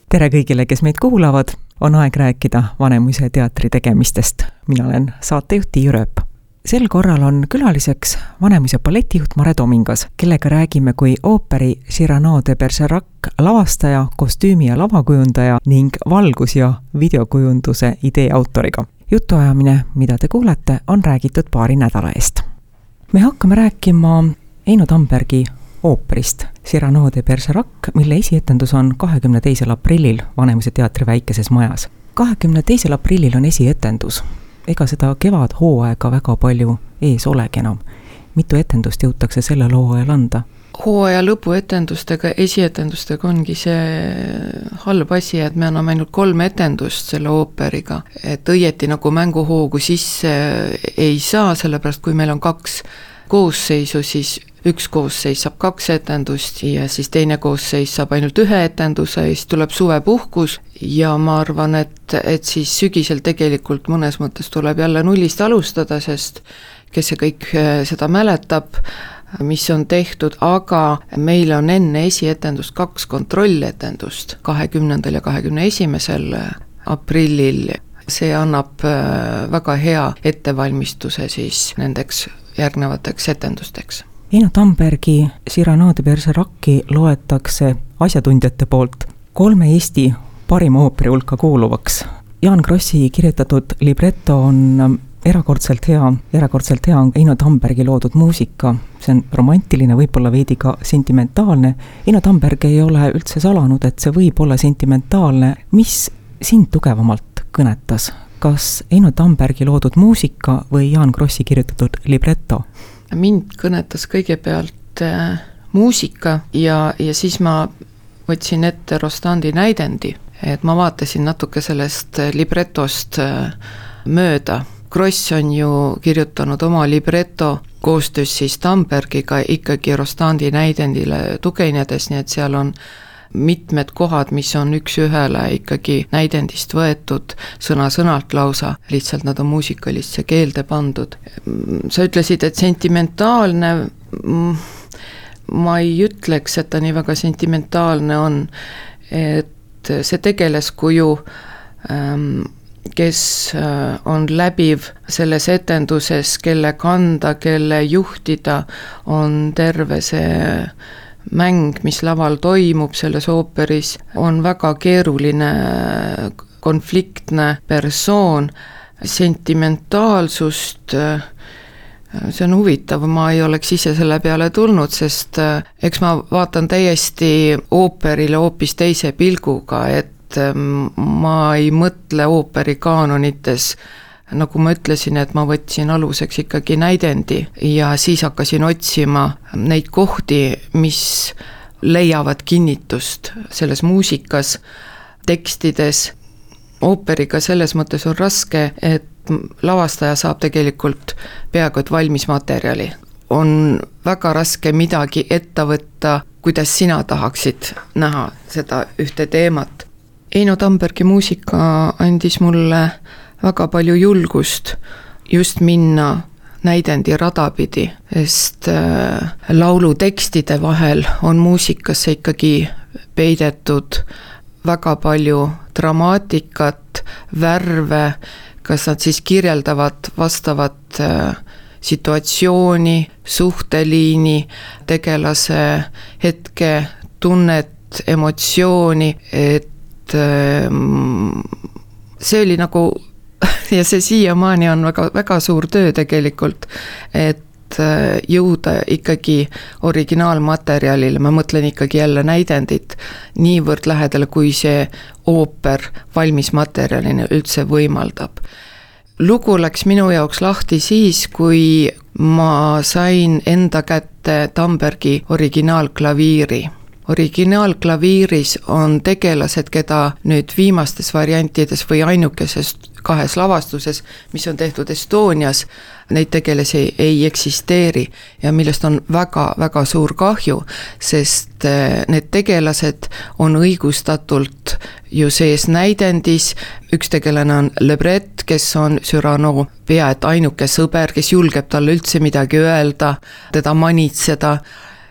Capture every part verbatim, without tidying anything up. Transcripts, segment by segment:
tere kõigile, kes meid kuulavad, on aeg rääkida Vanemuise teatri tegemistest. Mina olen saatejuht Tiiu Rööp. Sel korral on külaliseks Vanemuise balletijuht Mare Tomingas, kellega räägime kui ooperi Cyrano de Bergerac lavastaja, kostüümi- ja lavakujundaja ning valgus- ja videokujunduse idee autoriga. Jutuajamine, mida te kuulete, on räägitud paari nädala eest. Me hakkame rääkima Eino Tambergi ooperist Cyrano de Bergerac, mille esietendus on kahekümne teisel aprillil Vanemuise teatri väikeses majas. kahekümne teisel aprillil on esietendus. Ega seda kevadhooaega väga palju ees olegi enam. Mitu etendust jõutakse sellel hooajal anda? Hooaja lõpuetendustega, esietendustega ongi see halb asi, et me anname ainult kolm etendust selle ooperiga. Et õieti nagu mänguhoogu sisse ei saa, sellepärast kui meil on kaks koosseisu, siis üks koosseis saab kaks etendust ja siis teine koosseis saab ainult ühe etenduse ja siis tuleb suvepuhkus ja ma arvan, et, et siis sügisel tegelikult mõnes mõttes tuleb jälle nullist alustada, sest kes see kõik seda mäletab, mis on tehtud, aga meil on enne esietendust kaks kontrolletendust kahekümnendal ja kahekümne esimesel aprillil. See annab väga hea ettevalmistuse siis nendeks järgnevateks etendusteks. Eino Tambergi Cyrano de Bergeraci loetakse asjatundjate poolt kolme Eesti parima ooperi hulka kuuluvaks. Jaan Krossi kirjutatud libretto on erakordselt hea, erakordselt hea on Eino Tambergi loodud muusika. See on romantiline, võib-olla veidi ka sentimentaalne. Eino Tamberg ei ole üldse salanud, et see võib olla sentimentaalne. Mis sind tugevamalt kõnetas? Kas Eino Tambergi loodud muusika või Jaan Krossi kirjutatud libretto? Mind kõnetas kõigepealt äh, muusika ja, ja siis ma võtsin ette Rostandi näidendi, et ma vaatasin natuke sellest libretost äh, mööda. Kross on ju kirjutanud oma libretto koostöös siis Tambergiga ikkagi Rostandi näidendile tuginedes, nii et seal on mitmed kohad, mis on üks ühele ikkagi näidendist võetud sõna-sõnalt lausa, lihtsalt nad on muusikalisse keelde pandud. Sa ütlesid, et sentimentaalne, ma ei ütleks, et ta nii väga sentimentaalne on, et see tegeleskuju, kes on läbiv selles etenduses, kelle kanda, kelle juhtida, on terve see mäng, mis laval toimub selles ooperis, on väga keeruline, konfliktne persoon, sentimentaalsust, see on huvitav, ma ei oleks ise selle peale tulnud, sest eks ma vaatan täiesti ooperile hoopis teise pilguga, et ma ei mõtle ooperi kaanonites, nagu ma ütlesin, et ma võtsin aluseks ikkagi näidendi ja siis hakkasin otsima neid kohti, mis leiavad kinnitust selles muusikas, tekstides. Ooperiga selles mõttes on raske, et lavastaja saab tegelikult peaaegu et valmis materjali. On väga raske midagi ette võtta, kuidas sina tahaksid näha seda ühte teemat. Eino Tambergi muusika andis mulle väga palju julgust just minna näidendi radapidi, sest äh, laulu tekstide vahel on muusikasse ikkagi peidetud väga palju dramaatikat, värve, kas nad siis kirjeldavad vastavat äh, situatsiooni, suhteliini, tegelase hetke, tunnet, emotsiooni, et äh, see oli nagu ja see siiamaani on väga, väga suur töö tegelikult, et jõuda ikkagi originaalmaterjalile, ma mõtlen ikkagi jälle näidendit, niivõrd lähedale, kui see ooper valmis materjalina üldse võimaldab. Lugu läks minu jaoks lahti siis, kui ma sain enda kätte Tambergi originaalklaviiri. Originaalklaviiris on tegelased, keda nüüd viimastes variantides või ainukeses kahes lavastuses, mis on tehtud Estonias, neid tegelasi ei eksisteeri ja millest on väga-väga suur kahju, sest need tegelased on õigustatult ju sees näidendis, üks tegelane on Lebret, kes on Cyrano pea et ainuke sõber, kes julgeb talle üldse midagi öelda, teda manitseda.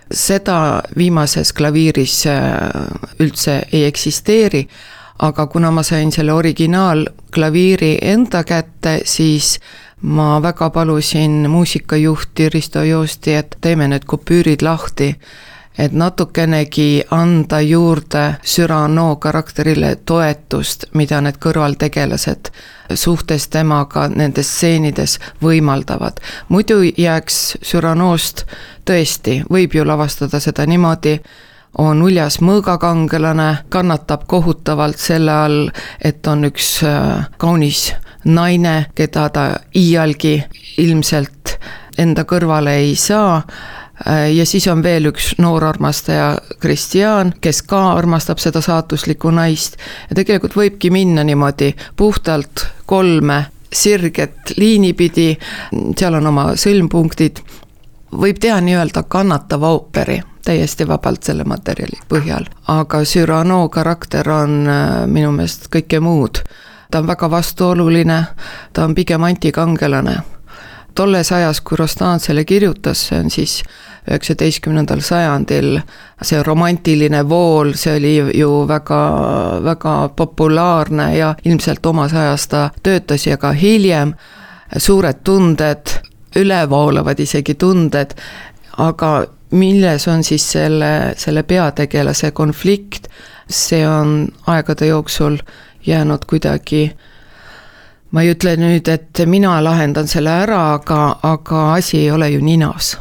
seda viimases klaviiris üldse ei eksisteeri, aga kuna ma sain selle originaalklaviiri enda kätte, siis ma väga palusin muusikajuhti Risto Joosti, et teeme need kupüürid lahti, et natukenegi anda juurde Cyrano karakterile toetust, mida need kõrvaltegelased suhtes temaga nendes stseenides võimaldavad. Muidu jääks Cyranost tõesti, võib ju lavastada seda niimoodi, on uljas mõõgakangelane, kannatab kohutavalt selle all, et on üks kaunis naine, keda ta iialgi ilmselt enda kõrvale ei saa, ja siis on veel üks noor armastaja Christian, kes ka armastab seda saatuslikku naist ja tegelikult võibki minna niimoodi puhtalt kolme sirget liini pidi, seal on oma sõlmpunktid, võib teha nii-öelda kannatava ooperi täiesti vabalt selle materjali põhjal, aga Cyrano karakter on minu meelest kõike muud. Ta on väga vastuoluline, ta on pigem antikangelane. Tolles ajas, kui Rostand selle kirjutas, see on siis üheksateistkümnendal sajandil, see romantiline vool, see oli ju väga, väga populaarne ja ilmselt omas ajas ta töötas ja ka hiljem suured tunded, ülevoolavad isegi tunded, aga milles on siis selle, selle peategelase konflikt, see on aegade jooksul jäänud kuidagi, ma ei ütle nüüd, et mina lahendan selle ära, aga, aga asi ei ole ju ninas.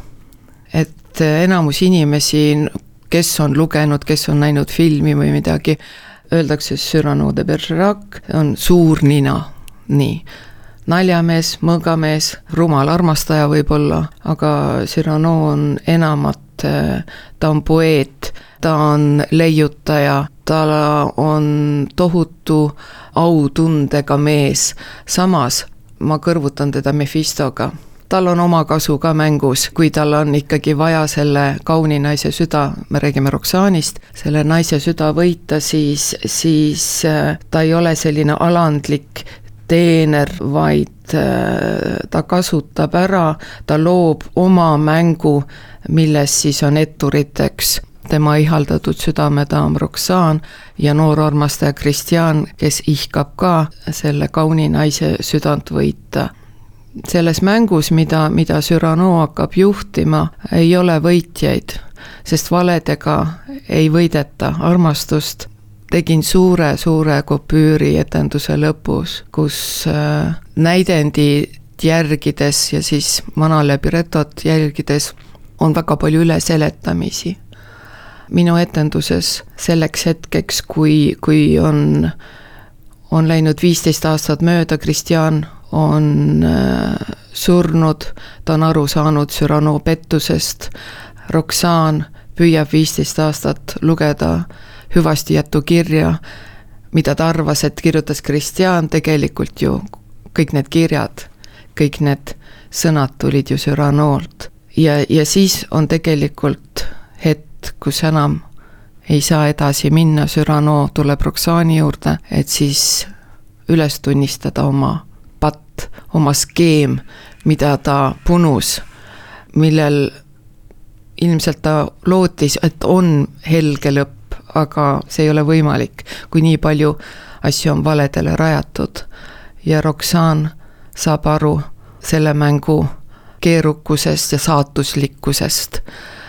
Et enamus inimesi, kes on lugenud, kes on näinud filmi või midagi, öeldakse Cyrano de Bergerac on suur nina, nii. Naljamees, mõõgamees, rumal armastaja võib-olla, aga Cyrano on enamat, ta on poeet, ta on leiutaja, ta on tohutu autundega mees, samas ma kõrvutan teda Mephistoga. Tal on oma kasu ka mängus, kui tal on ikkagi vaja selle kauni naise süda, me räägime Roxanist, selle naise süda võita, siis, siis ta ei ole selline alandlik teener, vaid ta kasutab ära, ta loob oma mängu, milles siis on etturiteks tema ihaldatud südamedaam Roxane ja noor armastaja Christian, kes ihkab ka selle kauni naise südant võita. Selles mängus, mida, mida Cyrano hakkab juhtima, ei ole võitjaid, sest valedega ei võideta armastust. Tegin suure, suure kopüüri etenduse lõpus, kus näidendit järgides ja siis vana libretot jälgides on väga palju üleseletamisi. Minu etenduses selleks hetkeks, kui, kui on, on läinud viisteist aastat mööda, Christian on surnud, ta on aru saanud Cyrano pettusest, Roxane püüab viisteist aastat lugeda hüvasti jättu kirja, mida ta arvas, et kirjutas Christian, tegelikult ju kõik need kirjad, kõik need sõnad tulid ju Cyranolt. Ja, ja siis on tegelikult hetk, kus enam ei saa edasi minna, Cyrano tuleb Roxane'i juurde, et siis üles tunnistada oma patt, oma skeem, mida ta punus, millel ilmselt ta lootis, et on helge lõpp, aga see ei ole võimalik, kui nii palju asju on valedele rajatud. Ja Roxane saab aru selle mängu keerukusest ja saatuslikkusest.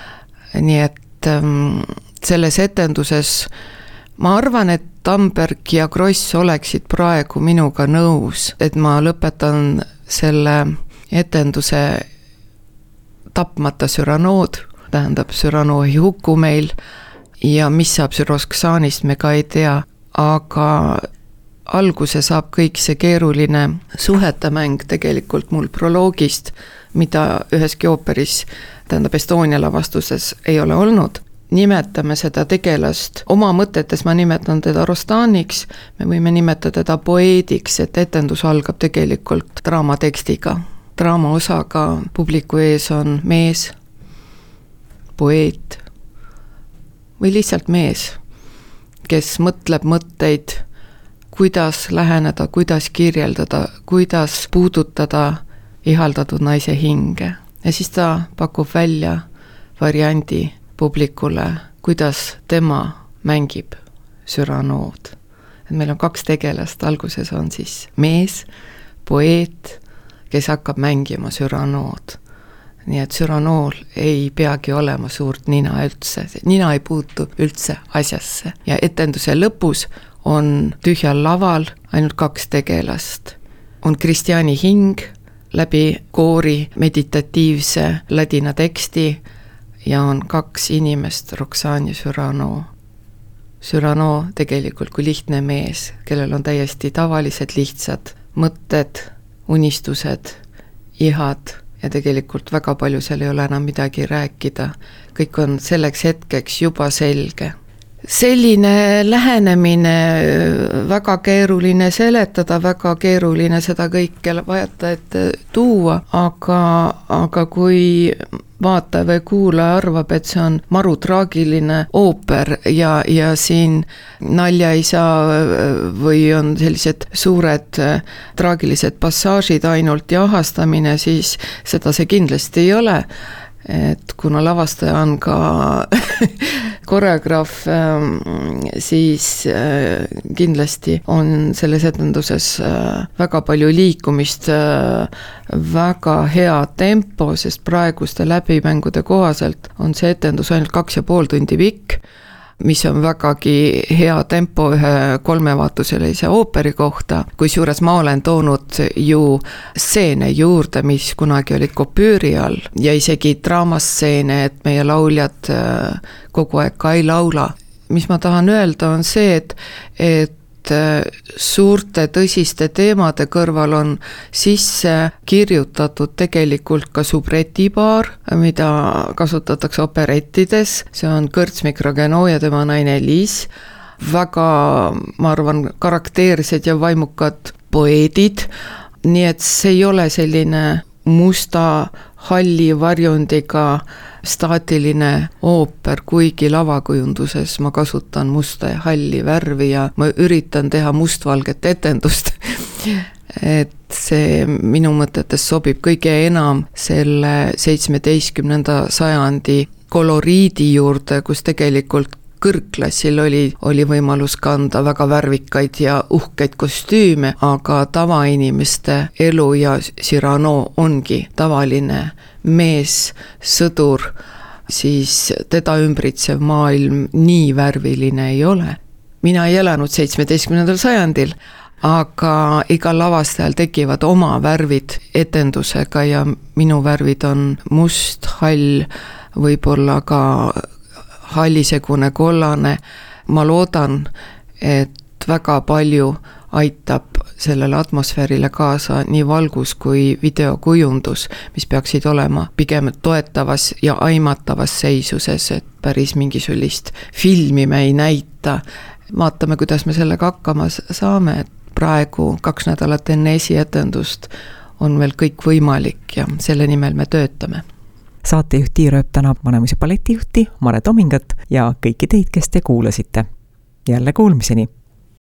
Nii et ähm, selles etenduses ma arvan, et Tamberg ja Kross oleksid praegu minuga nõus, et ma lõpetan selle etenduse tapmata Cyranood, tähendab Cyrano ei huku meil ja mis saab Roxane'ist me ka ei tea, aga alguse saab kõik see keeruline suhetemäng tegelikult mul proloogist, mida üheski ooperis, tähendab Estonia lavastuses ei ole olnud. Nimetame seda tegelast, oma mõtetes ma nimetan teda Rostaniks, me võime nimetada teda poeediks, et etendus algab tegelikult draamatekstiga. Draama osaga publiku ees on mees, poeet või lihtsalt mees, kes mõtleb mõtteid, kuidas läheneda, kuidas kirjeldada, kuidas puudutada ihaldatud naise hinge. Ja siis ta pakub välja variandi publikule, kuidas tema mängib Cyranood. Et meil on kaks tegelast, alguses on siis mees, poeet, kes hakkab mängima Cyranood. Nii et Cyranool ei peagi olema suurt nina üldse, nina ei puutu üldse asjasse. Ja etenduse lõpus on tühjal laval ainult kaks tegelast. On Kristjani hing läbi koori meditatiivse ladina teksti ja on kaks inimest, Roxane ja Cyrano. Cyrano tegelikult kui lihtne mees, kellel on täiesti tavalised lihtsad mõtted, unistused, ihad ja tegelikult väga palju seal ei ole enam midagi rääkida. Kõik on selleks hetkeks juba selge. Selline lähenemine, väga keeruline seletada, väga keeruline seda kõike vajata, et tuua, aga, aga kui vaataja või kuulaja arvab, et see on maru traagiline ooper ja, ja siin nalja ei saa või on sellised suured traagilised passaažid ainult ja ahastamine, siis seda see kindlasti ei ole. Et kuna lavastaja on ka koreograaf, siis kindlasti on selles etenduses väga palju liikumist, väga hea tempo, sest praeguste läbimängude kohaselt on see etendus ainult kaks ja pool tundi pikk, mis on vägagi hea tempo ühe kolmevaatusellise ooperi kohta, kusjuures ma olen toonud ju stseene juurde, mis kunagi olid kopüüri all ja isegi draamastseene, et meie lauljad kogu aeg ka ei laula. Mis ma tahan öelda on see, et, et suurte tõsiste teemade kõrval on sisse kirjutatud tegelikult ka subretipaar, mida kasutatakse operettides, see on Kõrts Mikrogenoo ja tema naine Liis, väga, ma arvan, karakteersed ja vaimukad poeedid, nii et see ei ole selline musta halli varjundiga staatiline ooper, kuigi lavakujunduses ma kasutan musta ja halli värvi ja ma üritan teha mustvalget etendust. Et see minu mõtetes sobib kõige enam selle seitsmeteistkümnenda sajandi koloriidi juurde, kus tegelikult kõrgklassil oli, oli võimalus kanda väga värvikaid ja uhkeid kostüüme, aga tavainimeste elu ja Cyrano ongi tavaline mees, sõdur, siis teda ümbritsev maailm nii värviline ei ole. Mina ei elanud seitsmeteistkümnendal sajandil, aga igal lavastajal tekivad oma värvid etendusega ja minu värvid on must, hall, võib-olla ka hallisegune kollane. Ma loodan, et väga palju aitab sellele atmosfäärile kaasa nii valgus kui videokujundus, mis peaksid olema pigem toetavas ja aimatavas seisuses, et päris mingisugust filmi me ei näita. Vaatame, kuidas me sellega hakkama saame, et praegu kaks nädalat enne esietendust on veel kõik võimalik ja selle nimel me töötame. Saatejuht Tiia Rööp tänab Vanemuise balletijuhti Mare Tomingat ja kõiki teid, kes te kuulasite. Jälle kuulmiseni!